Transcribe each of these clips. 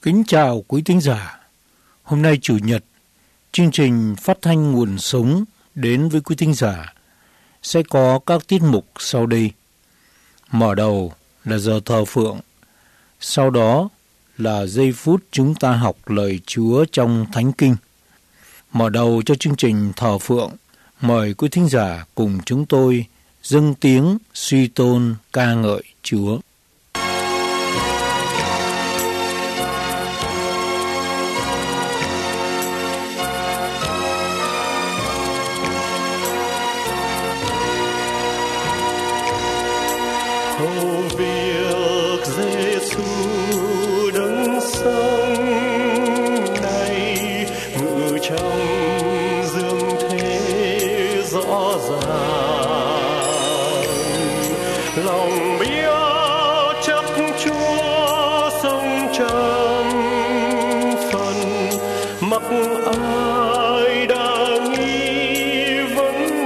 Kính chào quý thính giả. Hôm nay Chủ nhật, chương trình phát thanh nguồn sống đến với quý thính giả sẽ có các tiết mục sau đây. Mở đầu là giờ thờ phượng, sau đó là giây phút chúng ta học lời Chúa trong Thánh Kinh. Mở đầu cho chương trình thờ phượng, mời quý thính giả cùng chúng tôi dâng tiếng suy tôn ca ngợi Chúa. Hầu việc Giêsu đấng sống này ngự trong dương thế rõ ràng, lòng biết chắc Chúa sống trăm phần, mặc ai đã nghi vấn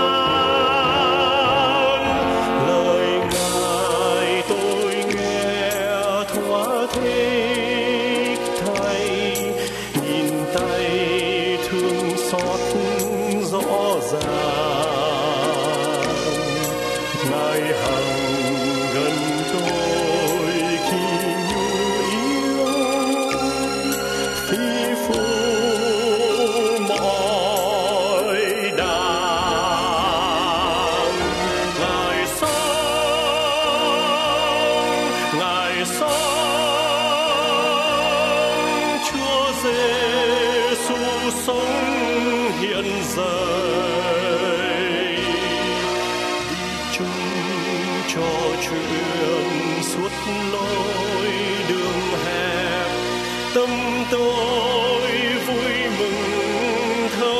nan, lời Ngài tôi nghe thoa thích thay, nhìn tay thương xót rõ ràng, Ngài hằng gần tôi khi nhu yếu phi phù mọi đàng. Ngài sống Chúa Giêsu sống hiện dậy, đi chung trò chuyện suốt lối đường hẹp, tâm tôi vui mừng thơ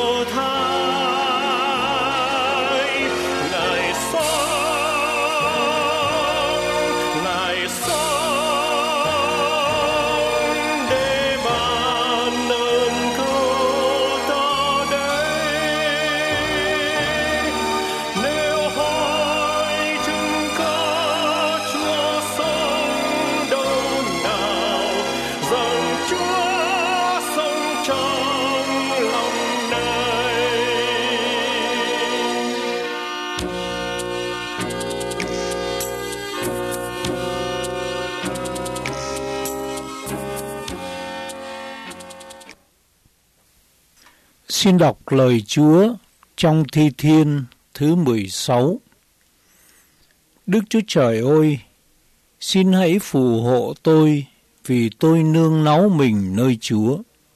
thái. Ngài sống để ban ơn cứu ta đây. Nếu hỏi chúng có Chúa sống đâu nào, rằng Chúa sống trong lòng này. Xin đọc lời Chúa trong Thi Thiên thứ 16. Đức Chúa Trời ơi, xin hãy phù hộ tôi, vì tôi nương náu mình nơi Chúa.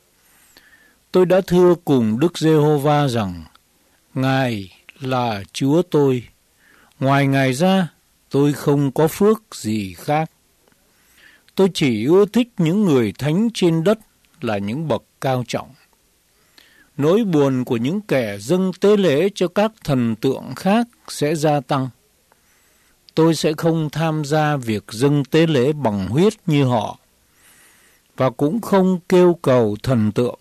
Tôi đã thưa cùng Đức Giê-hô-va rằng, Ngài là Chúa tôi, ngoài Ngài ra tôi không có phước gì khác. Tôi chỉ ưa thích những người thánh trên đất là những bậc cao trọng. Nỗi buồn của những kẻ dâng tế lễ cho các thần tượng khác sẽ gia tăng. Tôi sẽ không tham gia việc dâng tế lễ bằng huyết như họ, và cũng không kêu cầu thần tượng.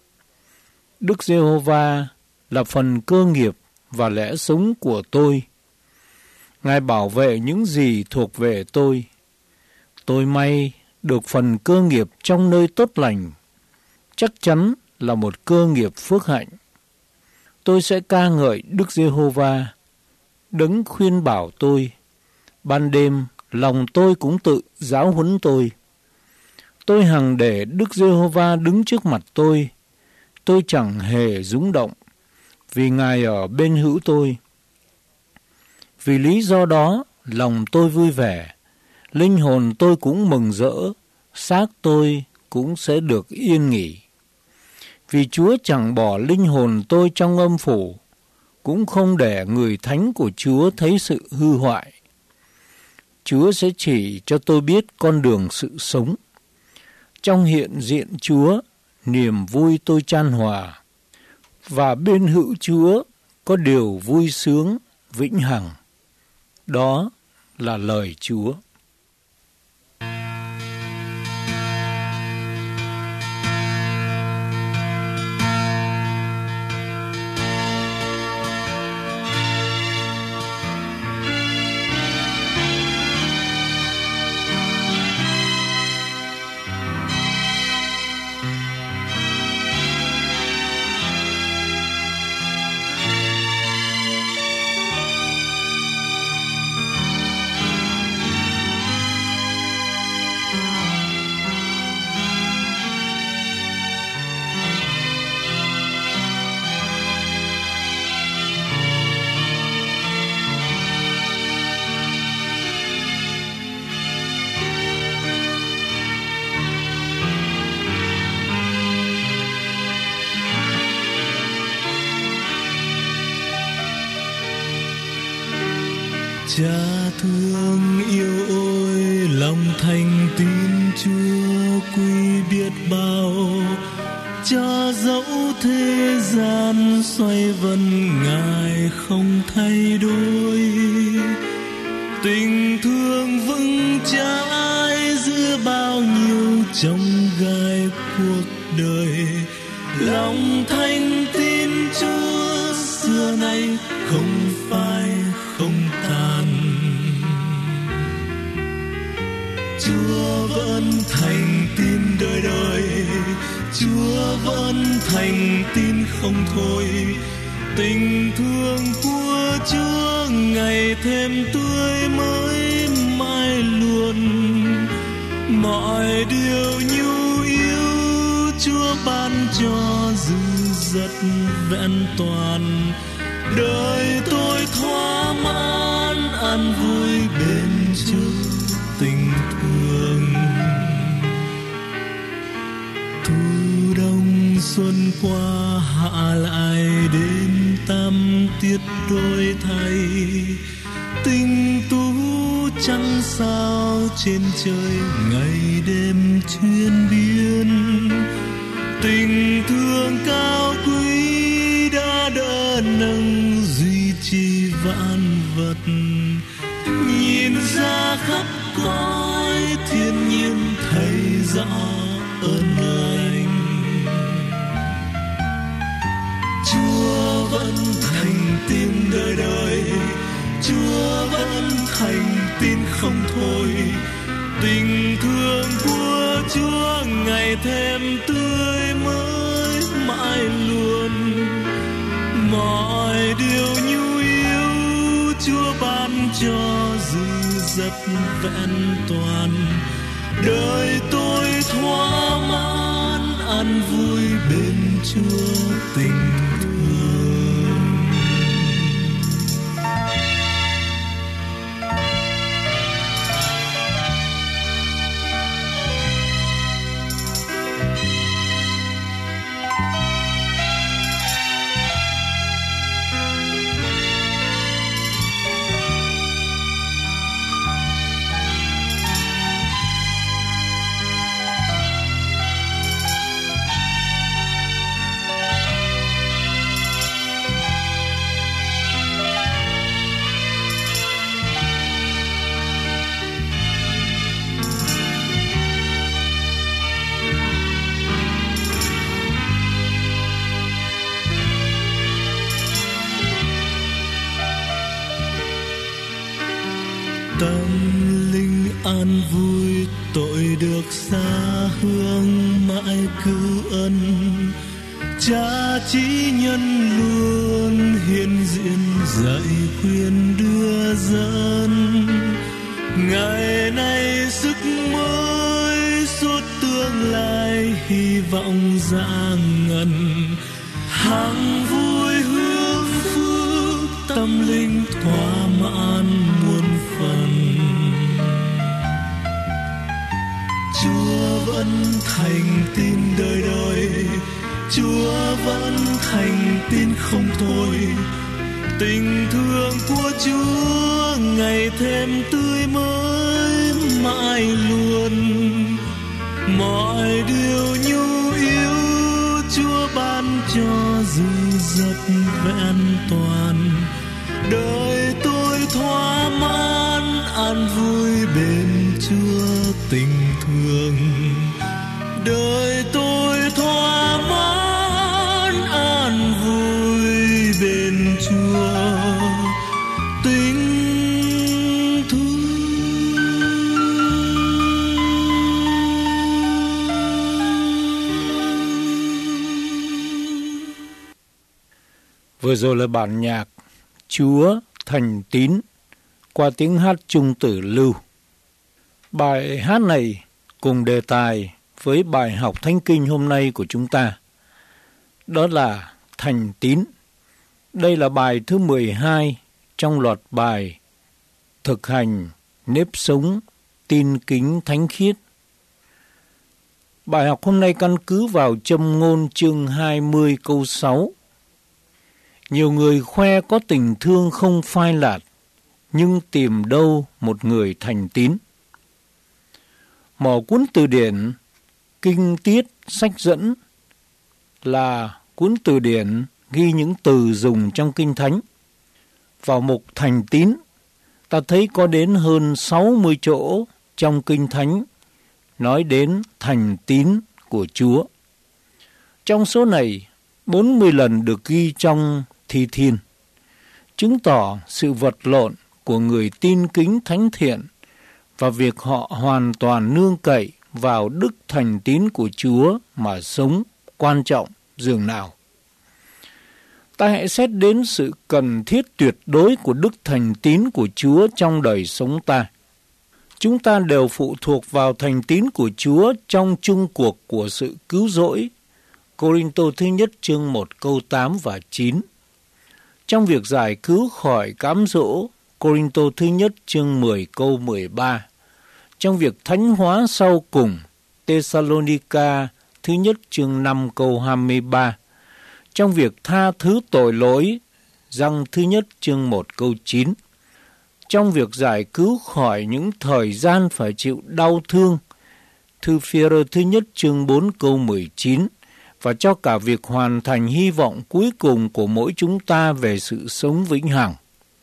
Đức Giê-hô-va là phần cơ nghiệp và lẽ sống của tôi. Ngài bảo vệ những gì thuộc về tôi. Tôi may được phần cơ nghiệp trong nơi tốt lành, chắc chắn là một cơ nghiệp phước hạnh. Tôi sẽ ca ngợi Đức Giê-hô-va, đấng khuyên bảo tôi. Ban đêm, lòng tôi cũng tự giáo huấn tôi. Tôi hằng để Đức Giê-hô-va đứng trước mặt tôi. Tôi chẳng hề rúng động, vì Ngài ở bên hữu tôi. Vì lý do đó, lòng tôi vui vẻ, linh hồn tôi cũng mừng rỡ, xác tôi cũng sẽ được yên nghỉ. Vì Chúa chẳng bỏ linh hồn tôi trong âm phủ, cũng không để người thánh của Chúa thấy sự hư hoại. Chúa sẽ chỉ cho tôi biết con đường sự sống. Trong hiện diện Chúa, niềm vui tôi chan hòa, và bên hữu Chúa có điều vui sướng vĩnh hằng. Đó là lời Chúa. Cha thương yêu ôi, lòng thành tín Chúa quý biết bao. Cha dẫu thế gian xoay vần Ngài không thay đổi. Tình thương vững chãi giữa bao nhiêu chông gai cuộc đời. Lòng thành tín Chúa xưa nay không phai không tàn. Chúa vẫn thành tín đời đời, Chúa vẫn thành tín không thôi. Tình thương của Chúa ngày thêm tươi mới mãi luôn. Mọi điều nhu yếu Chúa ban cho dư dật vẹn toàn. Đời tôi thỏa mãn an vui bên Chúa tình thương. Thu đông xuân qua hạ lại đến tam tiết đôi thay. Tinh tú trăng sao trên trời ngày đêm chuyên biên. Tình thương cao quý đã đỡ nâng duy trì vạn vật. Nhìn ra khắp cõi thiên nhiên thấy rõ ơn lành. Chúa vẫn thành tín đời đời, Chúa vẫn thành tín không thôi. Tình thương của Chúa ngày thêm tươi mới mãi luôn. Mọi điều nhu yếu Chúa ban cho dư dật vẹn toàn. Đời tôi thỏa mãn an vui bên Chúa tình thương. Tâm linh an vui tội được xa hương mãi cứu ân. Cha chỉ nhân luôn hiện diện dạy khuyên đưa dẫn. Ngày nay sức mới suốt tương lai hy vọng ra ngần. Hàng vui hương phước tâm linh thỏa mãn muôn phần. Chúa vẫn thành tín đời đời, Chúa vẫn thành tín không thôi. Tình thương của Chúa ngày thêm tươi mới mãi luôn. Mọi điều nhu yếu Chúa ban cho dư dật vẹn toàn. Đời tôi thỏa mãn an vui bên Chúa tình thương. Đời tôi thỏa mãn an vui bên Chúa tình thương. Vừa rồi là bản nhạc Chúa thành tín qua tiếng hát Trung Tử Lưu. Bài hát này cùng đề tài với bài học Thánh Kinh hôm nay của chúng ta, đó là thành tín. Đây là bài thứ 12 trong loạt bài thực hành nếp sống tin kính thánh khiết. Bài học hôm nay căn cứ vào Châm ngôn chương 20 câu 6. Nhiều người khoe có tình thương không phai lạt, nhưng tìm đâu một người thành tín. Mở cuốn từ điển Kinh Tiết sách dẫn là cuốn từ điển ghi những từ dùng trong Kinh Thánh. Vào mục thành tín, ta thấy có đến hơn 60 chỗ trong Kinh Thánh nói đến thành tín của Chúa. Trong số này, 40 lần được ghi trong Thi Thiên, chứng tỏ sự vật lộn của người tin kính thánh thiện và việc họ hoàn toàn nương cậy vào đức thành tín của Chúa mà sống quan trọng dường nào. Ta hãy xét đến sự cần thiết tuyệt đối của đức thành tín của Chúa trong đời sống ta. Chúng ta đều phụ thuộc vào thành tín của Chúa trong chung cuộc của sự cứu rỗi. Cô-rinh-tô thứ nhất chương 1 câu 8 và 9. Trong việc giải cứu khỏi cám dỗ. Cô-rinh-tô thứ nhất chương 10 câu 13. Trong việc thánh hóa sau cùng. Tê-sa-lô-ni-ca thứ nhất chương 5 câu 23. Trong việc tha thứ tội lỗi. Giăng thứ nhất chương 1 câu 9. Trong việc giải cứu khỏi những thời gian phải chịu đau thương. Thư Phi-e-rơ thứ nhất chương 4 câu 19. Và cho cả việc hoàn thành hy vọng cuối cùng của mỗi chúng ta về sự sống vĩnh hằng.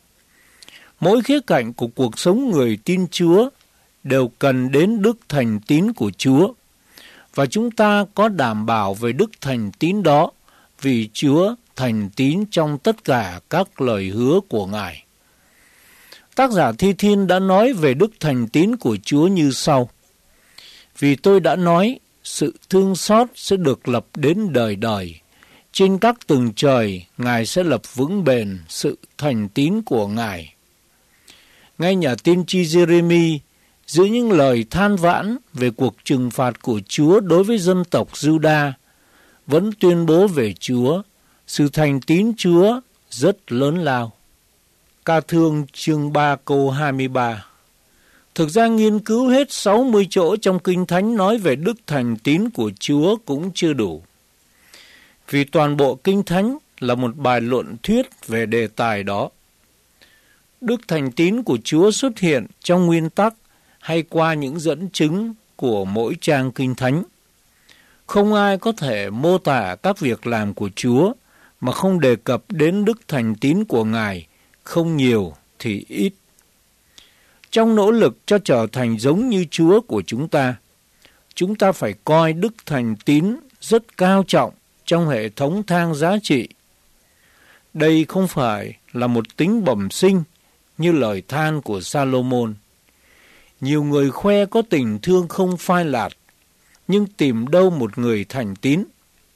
Mỗi khía cạnh của cuộc sống người tin Chúa đều cần đến đức thành tín của Chúa. Và chúng ta có đảm bảo về đức thành tín đó vì Chúa thành tín trong tất cả các lời hứa của Ngài. Tác giả Thi Thiên đã nói về đức thành tín của Chúa như sau. Vì tôi đã nói, sự thương xót sẽ được lập đến đời đời. Trên các tầng trời, Ngài sẽ lập vững bền sự thành tín của Ngài. Ngay nhà tiên tri Giê-rê-mi, giữa những lời than vãn về cuộc trừng phạt của Chúa đối với dân tộc Giu-đa, vẫn tuyên bố về Chúa, sự thành tín Chúa rất lớn lao. Ca Thương chương 3 câu 23. Thực ra nghiên cứu hết 60 chỗ trong Kinh Thánh nói về đức thành tín của Chúa cũng chưa đủ. Vì toàn bộ Kinh Thánh là một bài luận thuyết về đề tài đó. Đức thành tín của Chúa xuất hiện trong nguyên tắc hay qua những dẫn chứng của mỗi trang Kinh Thánh. Không ai có thể mô tả các việc làm của Chúa mà không đề cập đến đức thành tín của Ngài, không nhiều thì ít. Trong nỗ lực cho trở thành giống như Chúa của chúng ta phải coi đức thành tín rất cao trọng trong hệ thống thang giá trị. Đây không phải là một tính bẩm sinh như lời than của Sa-lô-môn. Nhiều người khoe có tình thương không phai lạt, nhưng tìm đâu một người thành tín.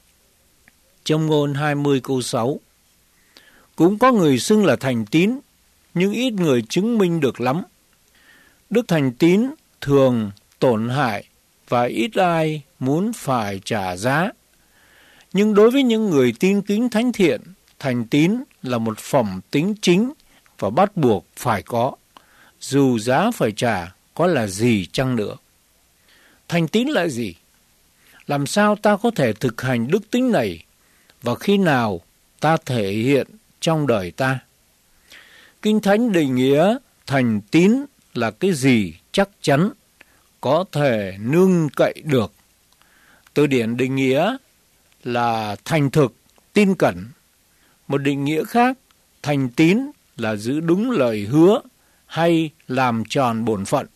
Trong Ngôn 20 câu 6. Cũng có người xưng là thành tín, nhưng ít người chứng minh được lắm. Đức thành tín thường tổn hại và ít ai muốn phải trả giá. Nhưng đối với những người tin kính thánh thiện, thành tín là một phẩm tính chính và bắt buộc phải có, dù giá phải trả có là gì chăng nữa. Thành tín là gì? Làm sao ta có thể thực hành đức tính này và khi nào ta thể hiện trong đời ta? Kinh Thánh định nghĩa thành tín là cái gì chắc chắn, có thể nương cậy được. Từ điển định nghĩa là thành thực, tin cẩn. Một định nghĩa khác, thành tín là giữ đúng lời hứa hay làm tròn bổn phận.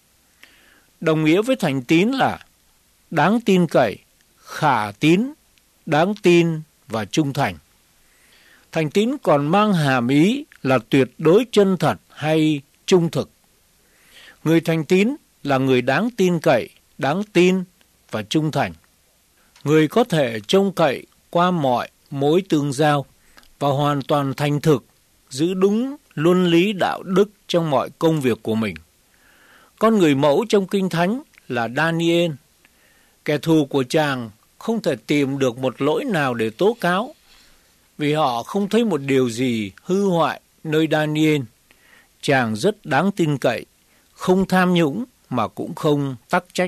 Đồng nghĩa với thành tín là đáng tin cậy, khả tín, đáng tin và trung thành. Thành tín còn mang hàm ý là tuyệt đối chân thật hay trung thực. Người thành tín là người đáng tin cậy, đáng tin và trung thành. Người có thể trông cậy qua mọi mối tương giao và hoàn toàn thành thực, giữ đúng luân lý đạo đức trong mọi công việc của mình. Con người mẫu trong Kinh Thánh là Daniel. Kẻ thù của chàng không thể tìm được một lỗi nào để tố cáo, vì họ không thấy một điều gì hư hoại nơi Daniel. Chàng rất đáng tin cậy, không tham nhũng mà cũng không tắc trách.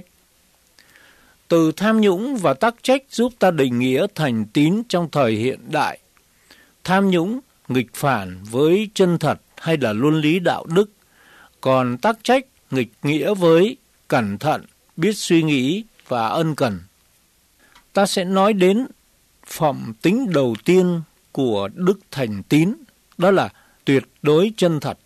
Từ tham nhũng và tắc trách giúp ta định nghĩa thành tín trong thời hiện đại. Tham nhũng nghịch phản với chân thật hay là luân lý đạo đức, còn tắc trách nghịch nghĩa với cẩn thận, biết suy nghĩ và ân cần. Ta sẽ nói đến phẩm tính đầu tiên của đức thành tín, đó là tuyệt đối chân thật.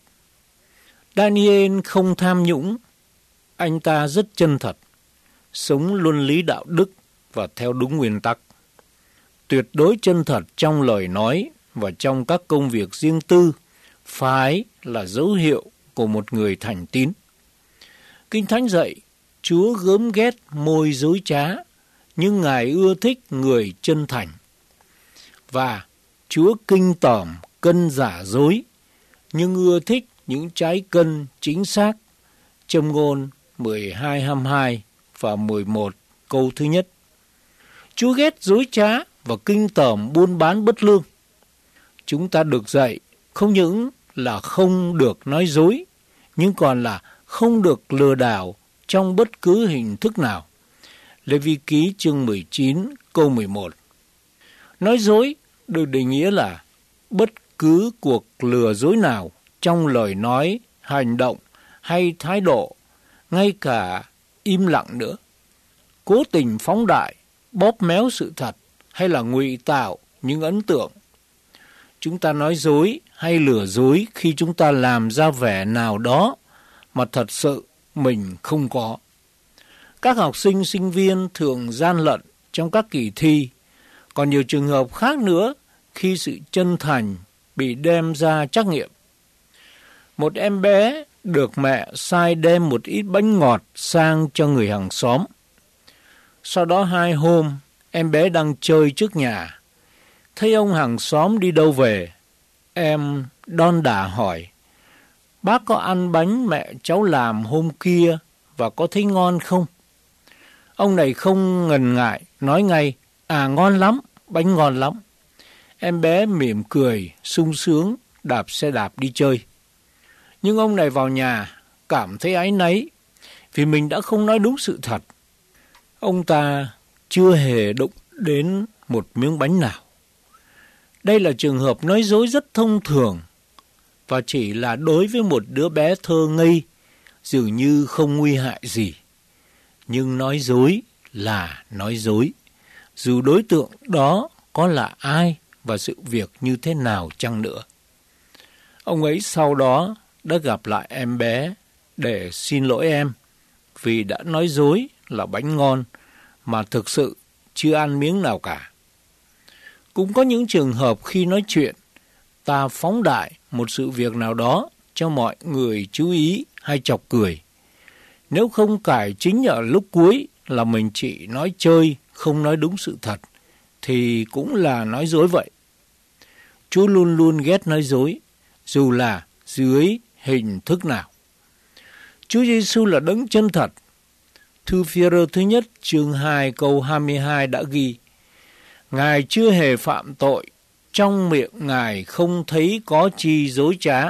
Daniel không tham nhũng, anh ta rất chân thật, sống luân lý đạo đức và theo đúng nguyên tắc. Tuyệt đối chân thật trong lời nói và trong các công việc riêng tư phải là dấu hiệu của một người thành tín. Kinh Thánh dạy Chúa gớm ghét môi dối trá, nhưng Ngài ưa thích người chân thành. Và Chúa kinh tởm cân giả dối, nhưng ưa thích những trái cân chính xác. Châm ngôn 12:22 và 11 câu thứ nhất. Chúa ghét dối trá và kinh tởm buôn bán bất lương. Chúng ta được dạy không những là không được nói dối, nhưng còn là không được lừa đảo trong bất cứ hình thức nào. Lê Vi Ký chương 19 câu 11. Nói dối được định nghĩa là bất cứ cuộc lừa dối nào trong lời nói, hành động hay thái độ, ngay cả im lặng nữa. Cố tình phóng đại, bóp méo sự thật hay là ngụy tạo những ấn tượng. Chúng ta nói dối hay lừa dối khi chúng ta làm ra vẻ nào đó mà thật sự mình không có. Các học sinh, sinh viên thường gian lận trong các kỳ thi. Còn nhiều trường hợp khác nữa khi sự chân thành bị đem ra trắc nghiệm. Một em bé được mẹ sai đem một ít bánh ngọt sang cho người hàng xóm. Sau đó 2 hôm, em bé đang chơi trước nhà. Thấy ông hàng xóm đi đâu về, em đon đả hỏi: "Bác có ăn bánh mẹ cháu làm hôm kia và có thấy ngon không?" Ông này không ngần ngại, nói ngay: "Ngon lắm, bánh ngon lắm." Em bé mỉm cười, sung sướng, đạp xe đạp đi chơi. Nhưng ông này vào nhà, cảm thấy áy náy, vì mình đã không nói đúng sự thật. Ông ta chưa hề đụng đến một miếng bánh nào. Đây là trường hợp nói dối rất thông thường, và chỉ là đối với một đứa bé thơ ngây, dường như không nguy hại gì. Nhưng nói dối là nói dối, dù đối tượng đó có là ai và sự việc như thế nào chăng nữa. Ông ấy sau đó đã gặp lại em bé để xin lỗi em vì đã nói dối là bánh ngon mà thực sự chưa ăn miếng nào cả. Cũng có những trường hợp khi nói chuyện, ta phóng đại một sự việc nào đó cho mọi người chú ý hay chọc cười. Nếu không cải chính ở lúc cuối là mình chỉ nói chơi, không nói đúng sự thật, thì cũng là nói dối vậy. Chúa luôn luôn ghét nói dối, dù là dưới hình thức nào. Chúa Giêsu là đấng chân thật. Thư Phi-e-rơ thứ nhất chương 2 câu 22 đã ghi: Ngài chưa hề phạm tội, trong miệng Ngài không thấy có chi dối trá.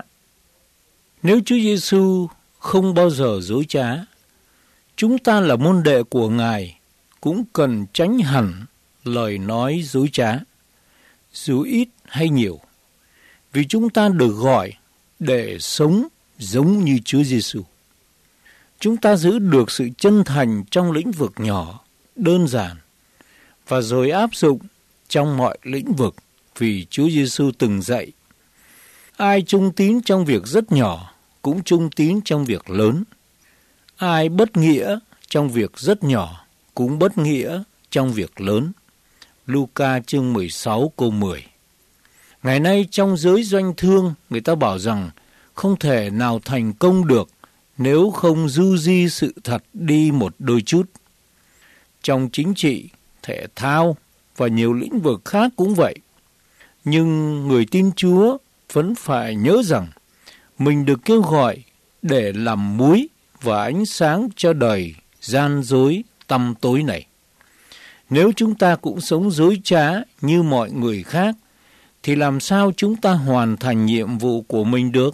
Nếu Chúa Giêsu không bao giờ dối trá, chúng ta là môn đệ của Ngài cũng cần tránh hẳn lời nói dối trá, dù ít hay nhiều, vì chúng ta được gọi để sống giống như Chúa Giêsu. Chúng ta giữ được sự chân thành trong lĩnh vực nhỏ, đơn giản, và rồi áp dụng trong mọi lĩnh vực vì Chúa Giêsu từng dạy: ai trung tín trong việc rất nhỏ cũng trung tín trong việc lớn. Ai bất nghĩa trong việc rất nhỏ cũng bất nghĩa trong việc lớn. Luca chương 16 câu 10. Ngày nay trong giới doanh thương, người ta bảo rằng không thể nào thành công được nếu không du di sự thật đi một đôi chút. Trong chính trị, thể thao và nhiều lĩnh vực khác cũng vậy. Nhưng người tin Chúa vẫn phải nhớ rằng mình được kêu gọi để làm muối và ánh sáng cho đời gian dối tăm tối này. Nếu chúng ta cũng sống dối trá như mọi người khác, thì làm sao chúng ta hoàn thành nhiệm vụ của mình được?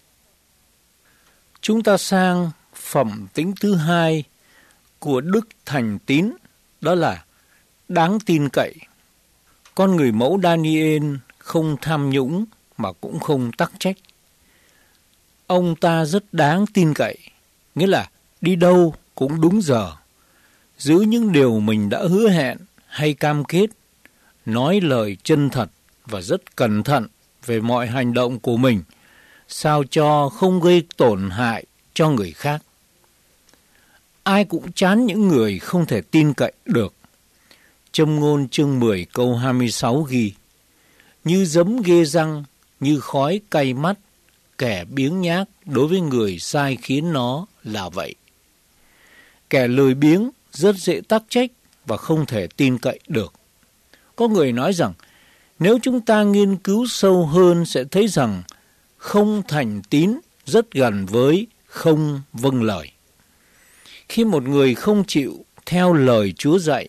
Chúng ta sang phẩm tính thứ hai của đức thành tín, đó là đáng tin cậy. Con người mẫu Daniel không tham nhũng mà cũng không tắc trách. ông ta rất đáng tin cậy, nghĩa là đi đâu cũng đúng giờ, giữ những điều mình đã hứa hẹn hay cam kết, nói lời chân thật và rất cẩn thận về mọi hành động của mình, sao cho không gây tổn hại cho người khác. Ai cũng chán những người không thể tin cậy được. Châm ngôn chương 10 câu 26 ghi: như giấm ghê răng, như khói cay mắt, kẻ biếng nhác đối với người sai khiến nó là vậy. Kẻ lười biếng rất dễ tắc trách và không thể tin cậy được. Có người nói rằng nếu chúng ta nghiên cứu sâu hơn sẽ thấy rằng không thành tín rất gần với không vâng lời. Khi một người không chịu theo lời Chúa dạy,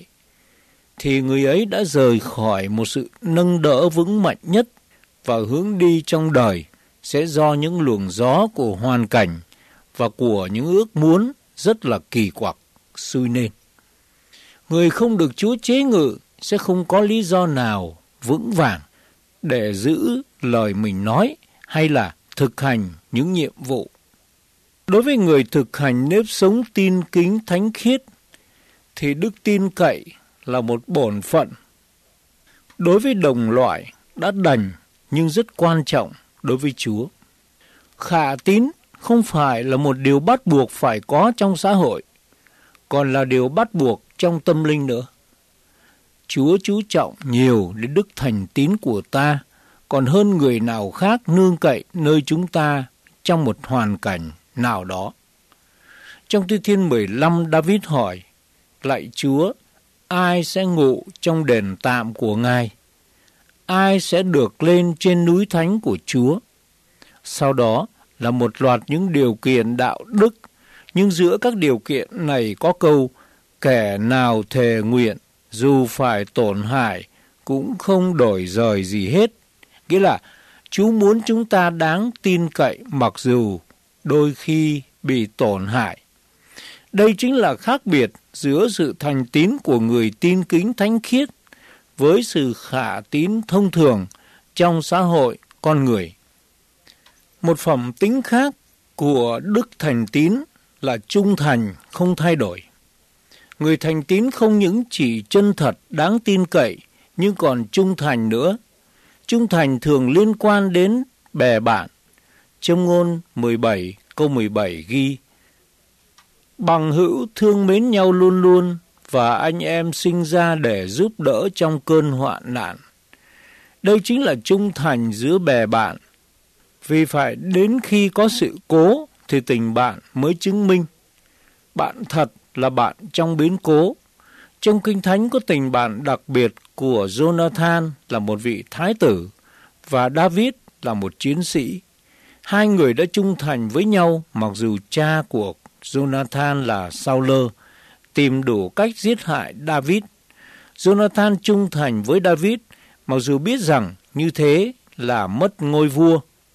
thì người ấy đã rời khỏi một sự nâng đỡ vững mạnh nhất, và hướng đi trong đời sẽ do những luồng gió của hoàn cảnh và của những ước muốn rất là kỳ quặc sui nên. Người không được Chúa chế ngự sẽ không có lý do nào vững vàng để giữ lời mình nói hay là thực hành những nhiệm vụ. Đối với người thực hành nếp sống tin kính thánh khiết thì đức tin cậy là một bổn phận. Đối với đồng loại đã đành nhưng rất quan trọng đối với Chúa. Khả tín không phải là một điều bắt buộc phải có trong xã hội, còn là điều bắt buộc trong tâm linh nữa. Chúa chú trọng nhiều đến đức thành tín của ta, còn hơn người nào khác nương cậy nơi chúng ta trong một hoàn cảnh nào đó. Trong Thi Thiên 15, David hỏi: lạy Chúa, ai sẽ ngụ trong đền tạm của Ngài? Ai sẽ được lên trên núi thánh của Chúa? Sau đó là một loạt những điều kiện đạo đức, nhưng giữa các điều kiện này có câu: kẻ nào thề nguyện dù phải tổn hại cũng không đổi rời gì hết. Nghĩa là Chúa muốn chúng ta đáng tin cậy mặc dù đôi khi bị tổn hại. Đây chính là khác biệt giữa sự thành tín của người tin kính thánh khiết với sự khả tín thông thường trong xã hội con người. Một phẩm tính khác của đức thành tín là trung thành không thay đổi. Người thành tín không những chỉ chân thật đáng tin cậy nhưng còn trung thành nữa. Trung thành thường liên quan đến bè bạn. Châm ngôn 17 câu 17 ghi: bằng hữu thương mến nhau luôn luôn, và anh em sinh ra để giúp đỡ trong cơn hoạn nạn. Đây chính là trung thành giữa bè bạn. Vì phải đến khi có sự cố thì tình bạn mới chứng minh. Bạn thật là bạn trong biến cố. Trong Kinh Thánh có tình bạn đặc biệt của Jonathan là một vị thái tử và David là một chiến sĩ. Hai người đã trung thành với nhau mặc dù cha của Jonathan là Saul tìm đủ cách giết hại David. Jonathan trung thành với David mặc dù biết rằng như thế là mất ngôi vua.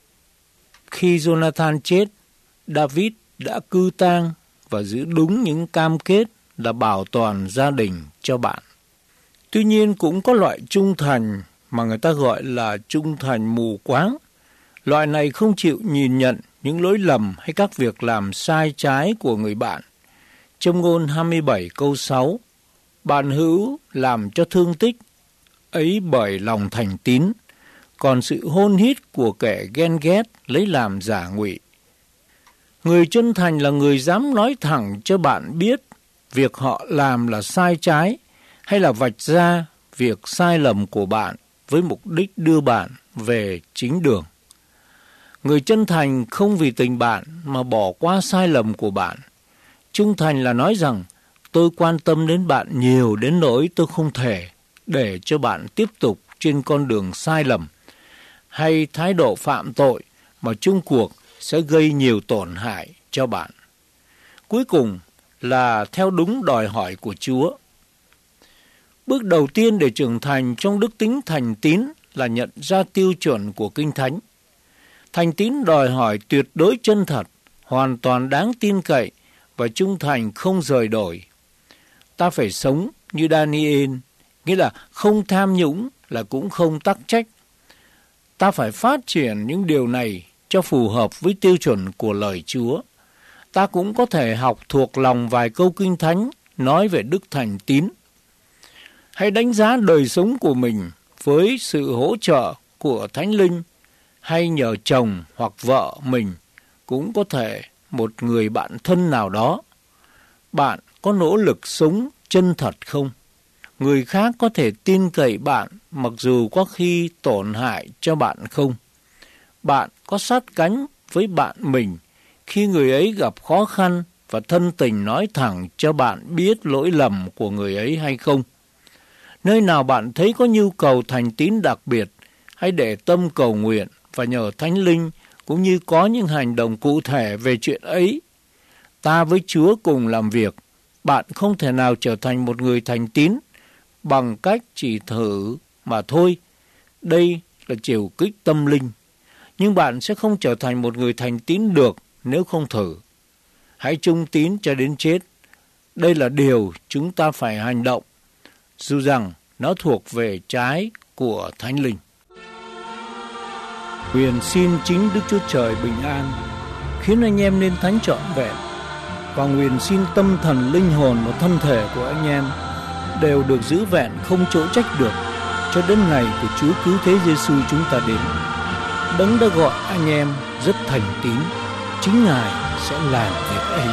Khi Jonathan chết, David đã cư tang và giữ đúng những cam kết là bảo toàn gia đình cho bạn. Tuy nhiên cũng có loại trung thành mà người ta gọi là trung thành mù quáng. Loại này không chịu nhìn nhận những lỗi lầm hay các việc làm sai trái của người bạn. Châm ngôn 27 câu 6: bạn hữu làm cho thương tích, ấy bởi lòng thành tín, còn sự hôn hít của kẻ ghen ghét lấy làm giả ngụy. Người chân thành là người dám nói thẳng cho bạn biết việc họ làm là sai trái, hay là vạch ra việc sai lầm của bạn với mục đích đưa bạn về chính đường. Người chân thành không vì tình bạn mà bỏ qua sai lầm của bạn. Trung thành là nói rằng tôi quan tâm đến bạn nhiều đến nỗi tôi không thể để cho bạn tiếp tục trên con đường sai lầm hay thái độ phạm tội mà chung cuộc sẽ gây nhiều tổn hại cho bạn. Cuối cùng là theo đúng đòi hỏi của Chúa. Bước đầu tiên để trưởng thành trong đức tính thành tín là nhận ra tiêu chuẩn của Kinh Thánh. Thành tín đòi hỏi tuyệt đối chân thật, hoàn toàn đáng tin cậy và trung thành không rời đổi. Ta phải sống như Daniel, nghĩa là không tham nhũng là cũng không tắc trách. Ta phải phát triển những điều này cho phù hợp với tiêu chuẩn của lời Chúa. Ta cũng có thể học thuộc lòng vài câu Kinh Thánh nói về đức thành tín. Hãy đánh giá đời sống của mình với sự hỗ trợ của Thánh Linh, hay nhờ chồng hoặc vợ mình, cũng có thể một người bạn thân nào đó. Bạn có nỗ lực sống chân thật không? Người khác có thể tin cậy bạn mặc dù có khi tổn hại cho bạn không? Bạn có sát cánh với bạn mình khi người ấy gặp khó khăn và thân tình nói thẳng cho bạn biết lỗi lầm của người ấy hay không? Nơi nào bạn thấy có nhu cầu thành tín đặc biệt, hãy để tâm cầu nguyện và nhờ Thánh Linh, cũng như có những hành động cụ thể về chuyện ấy. Ta với Chúa cùng làm việc. Bạn không thể nào trở thành một người thành tín bằng cách chỉ thử mà thôi. Đây là chiều kích tâm linh. Nhưng bạn sẽ không trở thành một người thành tín được nếu không thử. Hãy trung tín cho đến chết. Đây là điều chúng ta phải hành động, dù rằng nó thuộc về trái của Thánh Linh. Nguyện xin chính Đức Chúa Trời bình an, khiến anh em nên thánh trọn vẹn, và nguyện xin tâm thần, linh hồn và thân thể của anh em đều được giữ vẹn không chỗ trách được, cho đến ngày của Chúa Cứu Thế Giêsu chúng ta đến. Đấng đã gọi anh em rất thành tín, chính Ngài sẽ làm việc ấy.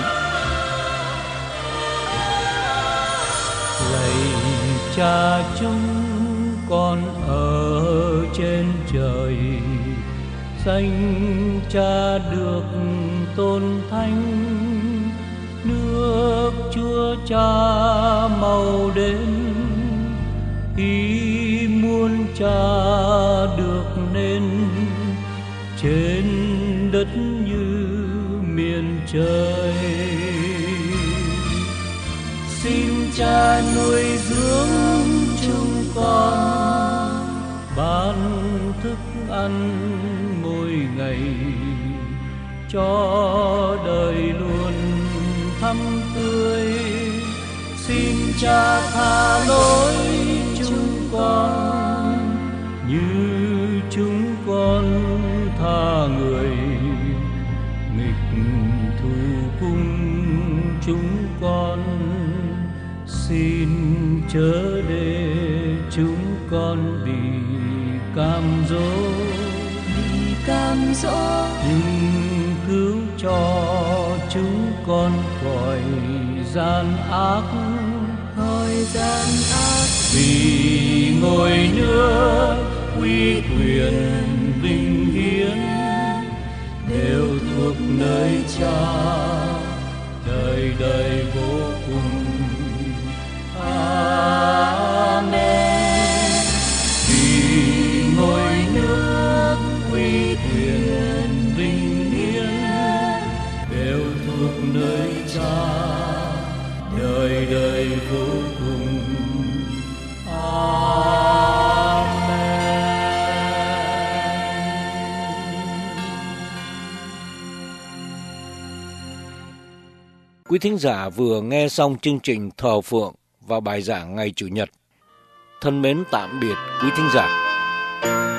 Lạy Cha chúng con ở trên trời, danh Cha được tôn thánh, nước Chúa Cha mau đến, ý muốn Cha được nên trên đất như miền trời. Xin Cha nuôi dưỡng chúng con, ban thức ăn mỗi ngày, cho đời luôn thắm tươi. Xin Cha tha lỗi chúng con như chúng con tha người nghịch thù cùng chúng con. Xin chớ để chúng con bị cám dỗ, nhưng cứu cho chúng con khỏi gian ác. Vì ngôi nước uy quyền vinh hiển đều thuộc nơi Cha, đời đời vô cùng. Amen. Vì ngôi nước uy quyền vinh hiển đều thuộc nơi Cha, đời đời vô cùng. Quý thính giả vừa nghe xong chương trình thờ phượng và bài giảng ngày Chủ nhật. Thân mến tạm biệt quý thính giả.